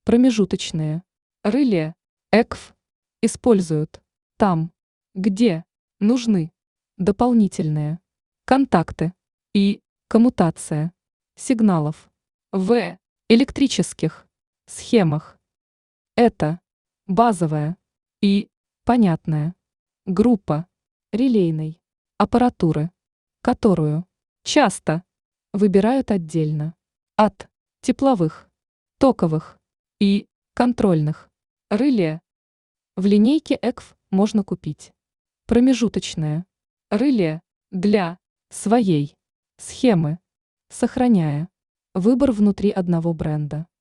Промежуточные реле ЭКФ используют там, где нужны дополнительные контакты и коммутация сигналов в электрических схемах. Это базовая и понятная группа релейной аппаратуры, которую часто выбирают отдельно от тепловых, токовых и контрольных реле. В линейке ЭКФ можно купить промежуточное реле для своей схемы, сохраняя выбор внутри одного бренда.